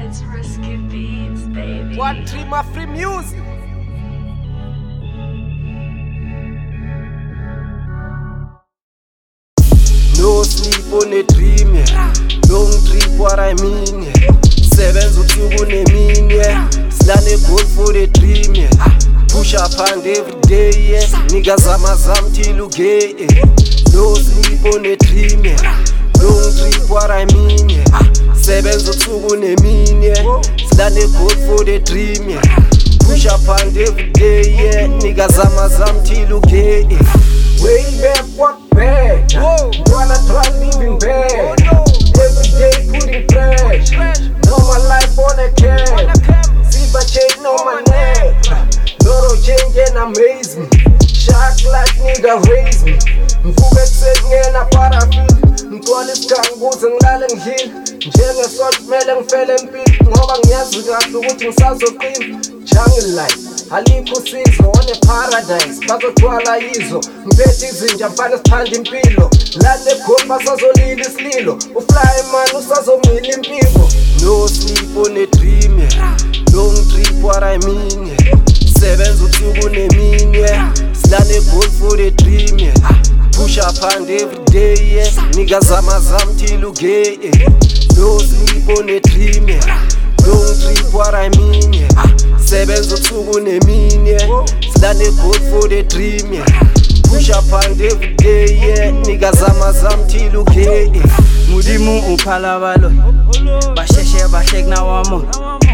It's Risky Beats, baby. One Dreamer Free Music. No sleep on a dream, yeah. Long trip, what I mean, yeah. 7 ubusuku nemini, yeah. Silale goal for the dream, yeah. Push up and every day, yeah. Niggas amazam till you gay, yeah. No sleep on a dream, yeah. Long trip, what I mean, yeah. 7 ubusuku nemini, yeah. Silale goal for the dream, yeah. Push up and every day, yeah. Niggas amazam till you gay, yeah. Way back, walk back. Wanna try living bad. Every day putting pressure. Know my life on a cab. Silver chain on my neck. Lot of change and amaze me. Shark like nigga raise me. Mvuke kuseni ngena parafil. Mthwala isiganguze ngilale ngihila. Njengesot kumele ngifele empilo. Ngoba ngiyazi kahle ukuthi ngisazoqina. Jungle life alikho usizo on a paradise. Bazothwala yizo ngiphethe izinja mfana sithanda impilo. Lale gomba sazolila isililo. Ufly man usazomila impilo. No sleep on a dream, yeah. Long trip, what I mean, yeah. 7 ubusuku nemini, yeah. Silale goal for the dream, yeah. Push up and every day, yeah. Niggas amazam till you gay, yeah. No sleep on a dream, yeah. Long trip, what I mean, yeah. 7 ubusuku nemini, yeah. Silale goal for the dream, yeah. Push up and every day, yeah. Niggas amazam till you gay, yeah. Mudimu uphala balo basheshe bahlek nawamo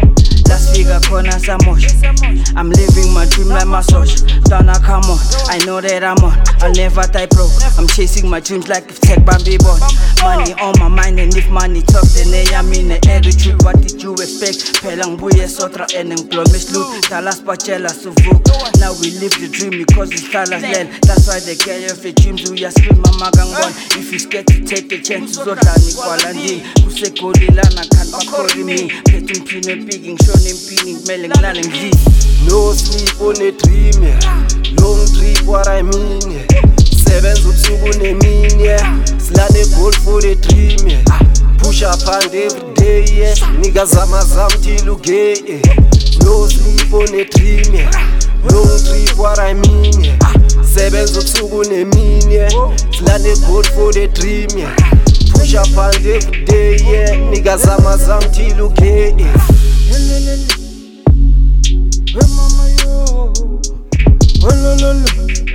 last figure corner samosha. I'm living my dream like my social. Donna, come on, I know that I'm on. I'll never die broke. I'm chasing my dreams like if tech Bambi born. Money on my mind, and if money talks, then I mean the attitude. What did you expect? Pelang buye sotra and employment loot. Talas pachela suvuk. Now we live the dream because it's talas land. That's why they care if the dreams we are scream mama gang one. If you scared to take a chance, zodani kwalandi. Kusekolila na kan pakori me. Petting pine pigging, showing pinning, melling laling V. No sleep on a dream, yeah. Long trip, what I mean, yeah. 7 ubusuku nemini, yeah. Silale goal for the dream, yeah. Push up and every day, yeah. Niggas amazam till you gay, yeah. No sleep on a dream, yeah. Long trip, what I mean, yeah. 7 ubusuku nemini, yeah. Silale goal for the dream, yeah. Push up and every day, yeah. Niggas amazam till you gay, yeah. Mama yo, oh, lo, lo, lo.